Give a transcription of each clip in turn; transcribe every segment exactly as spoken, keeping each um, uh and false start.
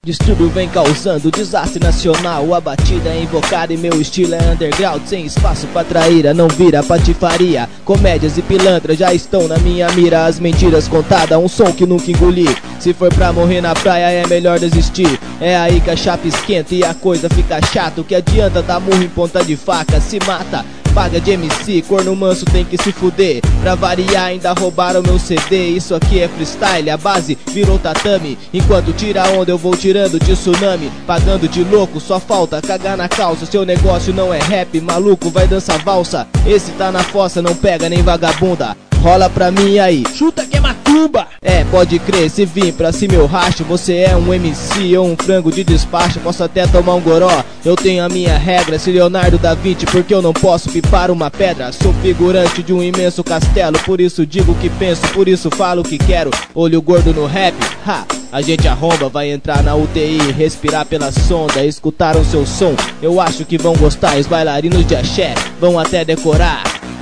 Distúrbio vem causando desastre nacional. A batida é invocada e meu estilo é underground. Sem espaço pra traíra, não vira patifaria. Comédias e pilantras já estão na minha mira. As mentiras contadas, um som que nunca engoli. Se for pra morrer na praia é melhor desistir. É aí que a chapa esquenta e a coisa fica chata. O que adianta dar murro em ponta de faca? Se mata, paga de M C, corno manso tem que se fuder. Pra variar ainda roubaram meu C D. Isso aqui é freestyle, a base virou tatame. Enquanto tira a onda eu vou tirando de tsunami. Pagando de louco, só falta cagar na calça. Seu negócio não é rap, maluco vai dançar valsa. Esse tá na fossa, não pega nem vagabunda. Rola pra mim aí, chuta que é matuba. É, pode crer, se vir pra cima eu racho. Você é um M C ou um frango de despacho. Posso até tomar um goró, eu tenho a minha regra. Se Leonardo da Vinci, porque eu não posso pipar uma pedra. Sou figurante de um imenso castelo. Por isso digo o que penso, por isso falo o que quero. Olho gordo no rap, ha, a gente arromba. Vai entrar na U T I, respirar pela sonda. Escutaram seu som, eu acho que vão gostar. Os bailarinos de axé vão até decorar.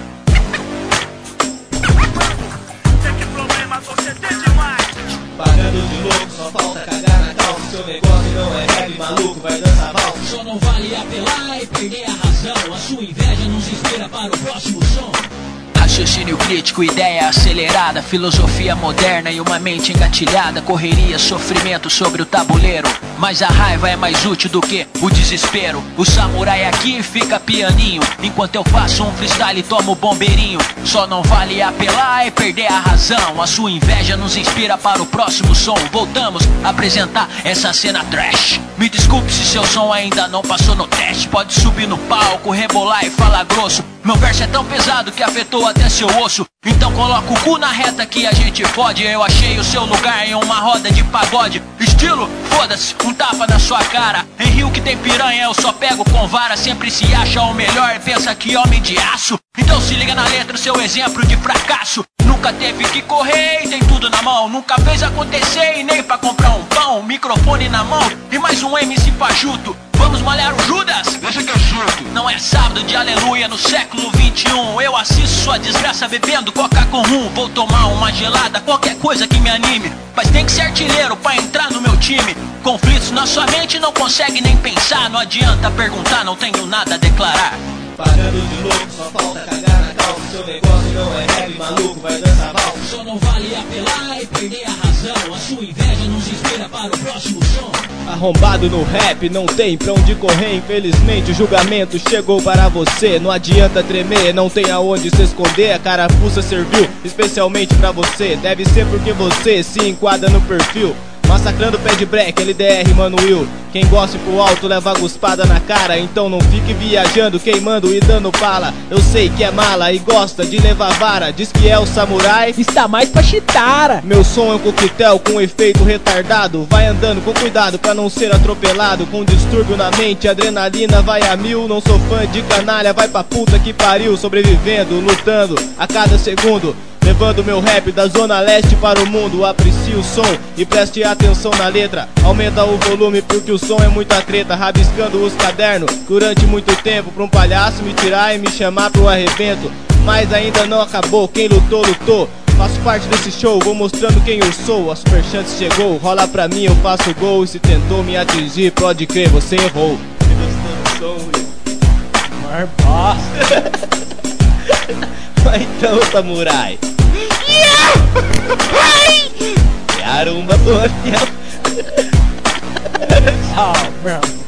Pagando de louco, só falta cagar na calça. Seu negócio não é rap, maluco vai dançar valsa. Só não vale apelar e perder a razão. A sua inveja nos inspira para o próximo som. Raciocínio crítico, ideia acelerada, filosofia moderna e uma mente engatilhada. Correria, sofrimento sobre o tabuleiro, mas a raiva é mais útil do que o desespero. O samurai aqui fica pianinho, enquanto eu faço um freestyle e tomo bombeirinho. Só não vale apelar e perder a razão. A sua inveja nos inspira para o próximo som. Voltamos a apresentar essa cena trash. Me desculpe se seu som ainda não passou no teste. Pode subir no palco, rebolar e falar grosso. Meu verso é tão pesado que afetou até seu osso. Então coloca o cu na reta que a gente fode. Eu achei o seu lugar em uma roda de pagode. Estilo, foda-se, um tapa na sua cara. Em rio que tem piranha eu só pego com vara. Sempre se acha o melhor e pensa que homem de aço. Então se liga na letra, seu exemplo de fracasso. Nunca teve que correr e tem tudo na mão. Nunca fez acontecer e nem pra comprar um pão. Microfone na mão e mais um M C fajuto. Vamos malhar o Judas? Deixa que eu chuto. Não é sábado de aleluia no século vinte e um. Eu assisto sua desgraça bebendo coca com rum. Vou tomar uma gelada, qualquer coisa que me anime. Mas tem que ser artilheiro pra entrar no meu time. Conflitos na sua mente não consegue nem pensar. Não adianta perguntar, não tenho nada a declarar. Pagando de louco, só falta cagar na calça. Seu negócio não é rap, maluco vai dançar valsa. Só não vale apelar e perder a razão. A sua inveja nos inspira para o próximo som. Arrombado no rap, não tem pra onde correr. Infelizmente o julgamento chegou para você. Não adianta tremer, não tem aonde se esconder. A carapuça serviu especialmente pra você. Deve ser porque você se enquadra no perfil. Massacrando o pé de break, L D R, Mano Will. Quem gosta pro alto leva a guspada na cara. Então não fique viajando, queimando e dando bala. Eu sei que é mala e gosta de levar vara. Diz que é o samurai, está mais pra chitara. Meu som é um coquetel com efeito retardado. Vai andando com cuidado pra não ser atropelado. Com distúrbio na mente, adrenalina vai a mil. Não sou fã de canalha, vai pra puta que pariu. Sobrevivendo, lutando a cada segundo. Levando meu rap da zona leste para o mundo. Aprecie o som e preste atenção na letra. Aumenta o volume porque o som é muita treta. Rabiscando os cadernos durante muito tempo. Pra um palhaço me tirar e me chamar pro arrebento. Mas ainda não acabou, quem lutou, lutou. Faço parte desse show, vou mostrando quem eu sou. A Super Chance chegou, rola pra mim, eu faço gol. E se tentou me atingir, pode crer, você errou. Você gostou do som? Mar bosta. Então, samurai. Caramba, tô afiado. Oh, bro.